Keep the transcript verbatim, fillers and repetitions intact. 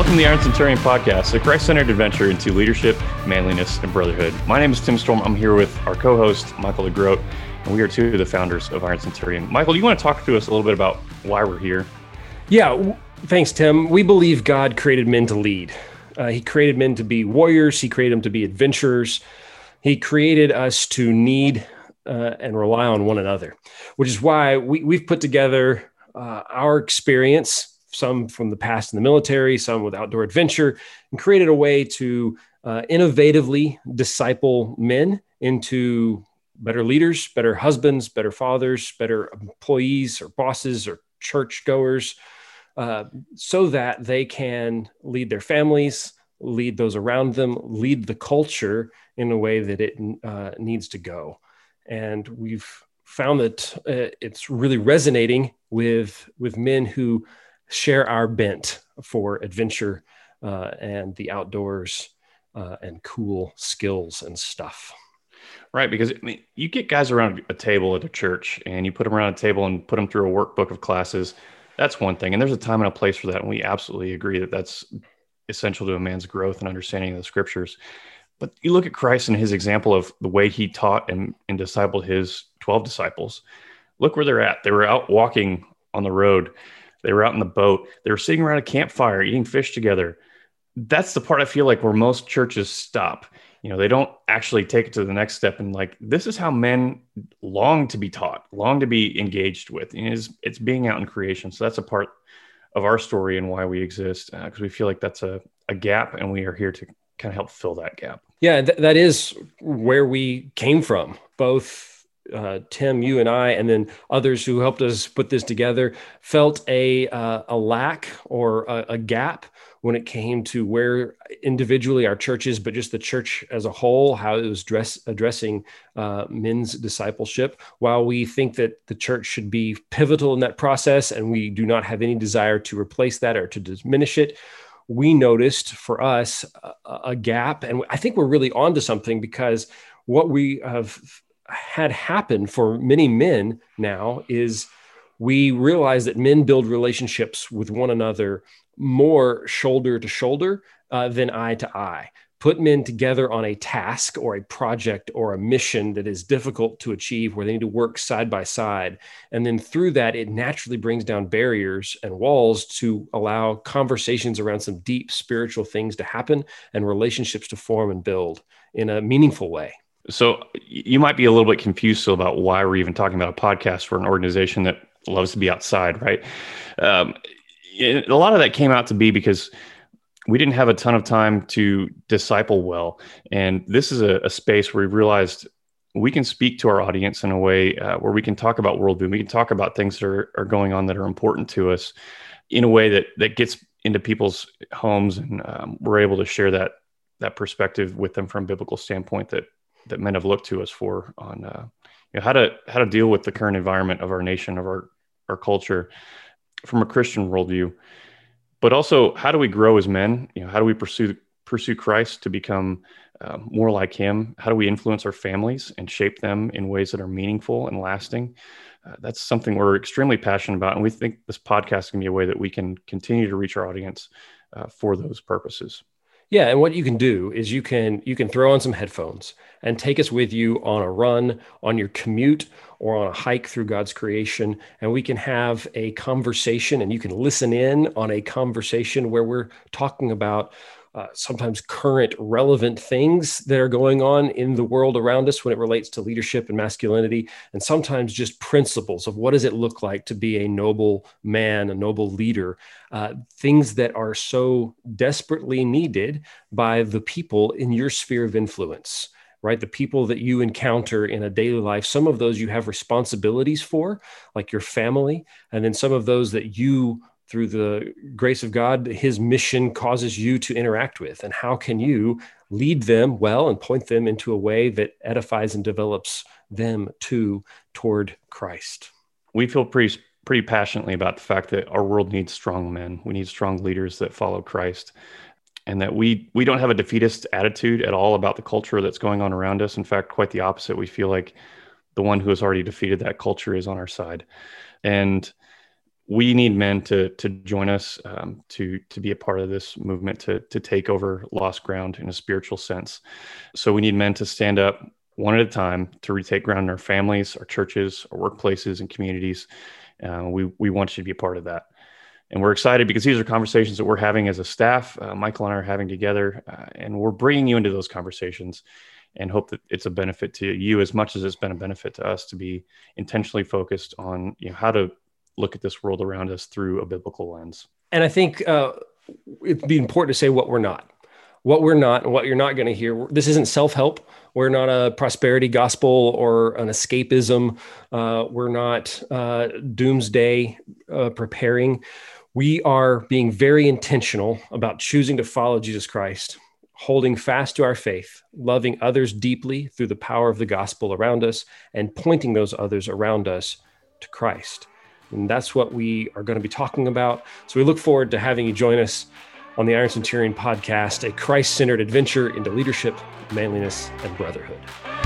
Welcome to the Iron Centurion Podcast, a Christ-centered adventure into leadership, manliness, and brotherhood. My name is Tim Storm. I'm here with our co-host, Michael DeGroat, and we are two of the founders of Iron Centurion. Michael, do you want to talk to us a little bit about why we're here? Yeah, thanks, Tim. We believe God created men to lead. Uh, he created men to be warriors. He created them to be adventurers. He created us to need uh, and rely on one another, which is why we, we've put together uh, our experience, some from the past in the military, some with outdoor adventure, and created a way to uh, innovatively disciple men into better leaders, better husbands, better fathers, better employees or bosses or churchgoers, uh, so that they can lead their families, lead those around them, lead the culture in a way that it uh, needs to go. And we've found that uh, it's really resonating with, with men who share our bent for adventure uh, and the outdoors uh, and cool skills and stuff. Right, because I mean, you get guys around a table at a church and you put them around a table and put them through a workbook of classes. That's one thing. And there's a time and a place for that. And we absolutely agree that that's essential to a man's growth and understanding of the scriptures. But you look at Christ and his example of the way he taught and, and discipled his twelve disciples. Look where they're at. They were out walking on the road. They were out in the boat. They were sitting around a campfire, eating fish together. That's the part I feel like where most churches stop. You know, they don't actually take it to the next step. And like, this is how men long to be taught, long to be engaged with. And it's, it's being out in creation. So that's a part of our story and why we exist, because uh, we feel like that's a, a gap, and we are here to kind of help fill that gap. Yeah, th- that is where we came from. Both Uh, Tim, you and I, and then others who helped us put this together, felt a uh, a lack or a, a gap when it came to where individually our churches, but just the church as a whole, how it was dress, addressing uh, men's discipleship. While we think that the church should be pivotal in that process, and we do not have any desire to replace that or to diminish it, we noticed for us a, a gap. And I think we're really onto something, because what we have had happen for many men now is we realize that men build relationships with one another more shoulder to shoulder uh, than eye to eye. Put men together on a task or a project or a mission that is difficult to achieve, where they need to work side by side. And then through that, it naturally brings down barriers and walls to allow conversations around some deep spiritual things to happen and relationships to form and build in a meaningful way. So you might be a little bit confused still about why we're even talking about a podcast for an organization that loves to be outside, right? Um, it, a lot of that came out to be because we didn't have a ton of time to disciple well. And this is a, a space where we realized we can speak to our audience in a way uh, where we can talk about worldview. We can talk about things that are, are going on that are important to us in a way that that gets into people's homes. And um, we're able to share that that perspective with them from a biblical standpoint that that men have looked to us for on uh, you know, how to how to deal with the current environment of our nation, of our, our culture from a Christian worldview, but also how do we grow as men? You know, how do we pursue pursue Christ to become uh, more like him? How do we influence our families and shape them in ways that are meaningful and lasting? Uh, that's something we're extremely passionate about. And we think this podcast can be a way that we can continue to reach our audience uh, for those purposes. Yeah, and what you can do is you can you can throw on some headphones and take us with you on a run, on your commute, or on a hike through God's creation, and we can have a conversation, and you can listen in on a conversation where we're talking about uh, sometimes current relevant things that are going on in the world around us when it relates to leadership and masculinity, and sometimes just principles of what does it look like to be a noble man, a noble leader, uh, things that are so desperately needed by the people in your sphere of influence, right? The people that you encounter in a daily life. Some of those you have responsibilities for, like your family, and then some of those that you, through the grace of God, his mission causes you to interact with. And how can you lead them well and point them into a way that edifies and develops them too toward Christ? We feel pretty pretty passionately about the fact that our world needs strong men. We need strong leaders that follow Christ, and that we we don't have a defeatist attitude at all about the culture that's going on around us. In fact, quite the opposite. We feel like the one who has already defeated that culture is on our side. And we need men to to join us, um, to to be a part of this movement, to to take over lost ground in a spiritual sense. So we need men to stand up one at a time to retake ground in our families, our churches, our workplaces, and communities. Uh, we we want you to be a part of that. And we're excited because these are conversations that we're having as a staff. Uh, Michael and I are having together, uh, and we're bringing you into those conversations and hope that it's a benefit to you as much as it's been a benefit to us to be intentionally focused on, you know, how to look at this world around us through a biblical lens. And I think uh, it'd be important to say what we're not. What we're not and what you're not going to hear. This isn't self-help. We're not a prosperity gospel or an escapism. Uh, we're not uh, doomsday uh, preparing. We are being very intentional about choosing to follow Jesus Christ, holding fast to our faith, loving others deeply through the power of the gospel around us, and pointing those others around us to Christ. And that's what we are going to be talking about. So we look forward to having you join us on the Iron Centurion podcast, a Christ-centered adventure into leadership, manliness, and brotherhood.